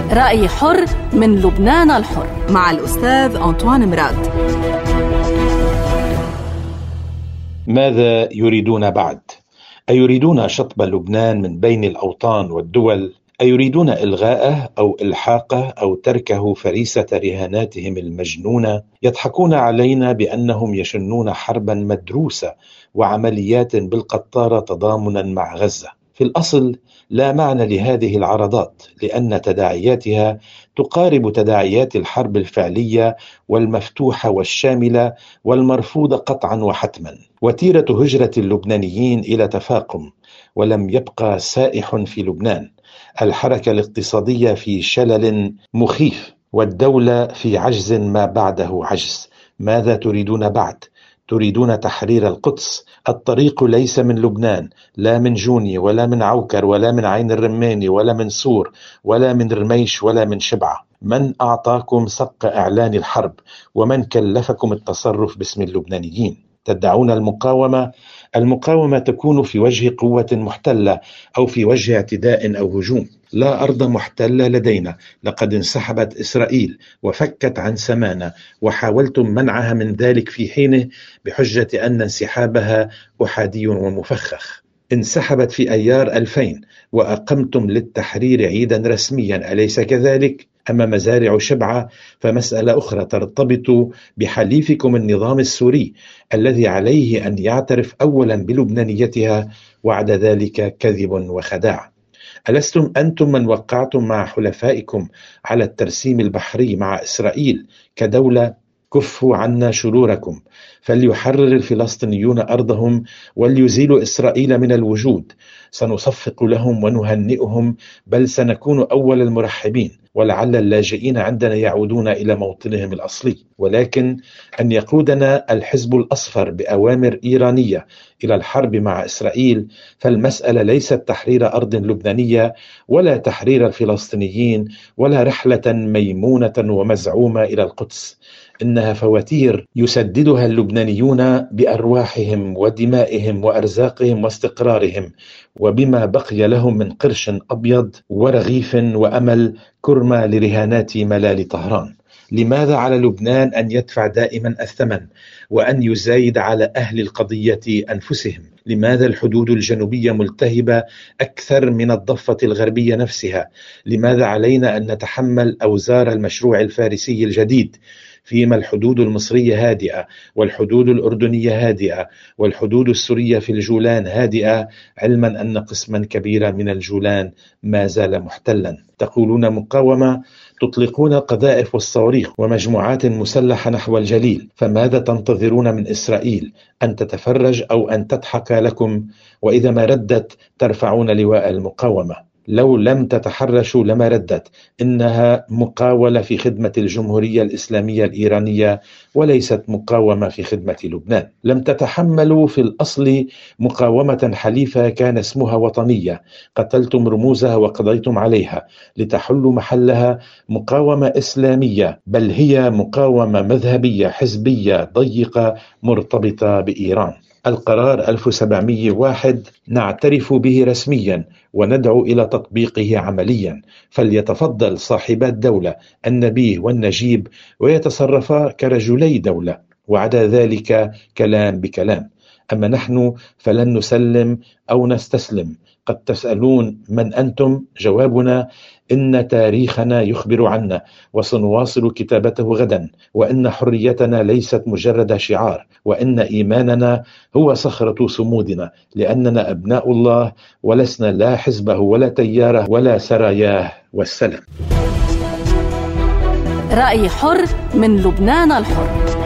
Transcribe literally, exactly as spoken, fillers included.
رأي حر من لبنان الحر مع الأستاذ أنطوان مراد. ماذا يريدون بعد؟ أيريدون شطب لبنان من بين الأوطان والدول؟ أيريدون إلغاءه أو إلحاقه أو تركه فريسة رهاناتهم المجنونة؟ يضحكون علينا بأنهم يشنون حربا مدروسة وعمليات بالقطارة تضامنا مع غزة. في الأصل لا معنى لهذه العرضات، لأن تداعياتها تقارب تداعيات الحرب الفعلية والمفتوحة والشاملة والمرفوضة قطعا وحتما. وتيرة هجرة اللبنانيين إلى تفاقم، ولم يبقى سائح في لبنان. الحركة الاقتصادية في شلل مخيف، والدولة في عجز ما بعده عجز. ماذا تريدون بعد؟ تريدون تحرير القدس. الطريق ليس من لبنان، لا من جوني ولا من عوكر ولا من عين الرماني ولا من سور ولا من رميش ولا من شبعة. من أعطاكم صك إعلان الحرب؟ ومن كلفكم التصرف باسم اللبنانيين؟ تدعون المقاومة. المقاومة تكون في وجه قوة محتلة أو في وجه اعتداء أو هجوم. لا أرض محتلة لدينا، لقد انسحبت إسرائيل وفكت عن سمانة، وحاولتم منعها من ذلك في حينه بحجة أن انسحابها أحادي ومفخخ. انسحبت في أيار ألفين وأقمتم للتحرير عيدا رسميا، أليس كذلك؟ أما مزارع شبعة فمسألة أخرى ترتبط بحليفكم النظام السوري الذي عليه أن يعترف أولا بلبنانيتها، وعد ذلك كذب وخداع. ألستم أنتم من وقعتم مع حلفائكم على الترسيم البحري مع إسرائيل كدولة؟ كفوا عنا شروركم، فليحرر الفلسطينيون أرضهم وليزيلوا إسرائيل من الوجود. سنصفق لهم ونهنئهم، بل سنكون أول المرحبين، ولعل اللاجئين عندنا يعودون إلى موطنهم الأصلي. ولكن أن يقودنا الحزب الأصفر بأوامر إيرانية إلى الحرب مع إسرائيل، فالمسألة ليست تحرير أرض لبنانية ولا تحرير الفلسطينيين ولا رحلة ميمونة ومزعومة إلى القدس. إنها فواتير يسددها اللبنانيون بأرواحهم ودمائهم وأرزاقهم واستقرارهم، وبما بقي لهم من قرش أبيض ورغيف وأمل كرمة لرهانات ملال طهران. لماذا على لبنان أن يدفع دائما الثمن وأن يزايد على أهل القضية أنفسهم؟ لماذا الحدود الجنوبية ملتهبة أكثر من الضفة الغربية نفسها؟ لماذا علينا أن نتحمل أوزار المشروع الفارسي الجديد فيما الحدود المصرية هادئة والحدود الأردنية هادئة والحدود السورية في الجولان هادئة، علما أن قسما كبيرا من الجولان ما زال محتلا؟ تقولون مقاومة، تطلقون القذائف والصواريخ ومجموعات مسلحة نحو الجليل، فماذا تنتظرون من إسرائيل؟ أن تتفرج أو أن تضحك لكم؟ وإذا ما ردت ترفعون لواء المقاومة. لو لم تتحرشوا لما ردت. إنها مقاولة في خدمة الجمهورية الإسلامية الإيرانية وليست مقاومة في خدمة لبنان. لم تتحملوا في الأصل مقاومة حليفة كان اسمها وطنية، قتلتم رموزها وقضيتم عليها لتحلوا محلها مقاومة إسلامية، بل هي مقاومة مذهبية حزبية ضيقة مرتبطة بإيران. القرار ألف وسبعمئة وواحد نعترف به رسميا وندعو إلى تطبيقه عمليا، فليتفضل صاحبا الدولة النبيه والنجيب ويتصرفا كرجلي دولة، وعدا ذلك كلام بكلام. أما نحن فلن نسلم أو نستسلم. قد تسألون من أنتم؟ جوابنا إن تاريخنا يخبر عنا وسنواصل كتابته غدا، وإن حريتنا ليست مجرد شعار، وإن إيماننا هو صخرة صمودنا، لأننا أبناء الله ولسنا لا حزبه ولا تياره ولا سراياه. والسلام. رأي حر من لبنان الحر.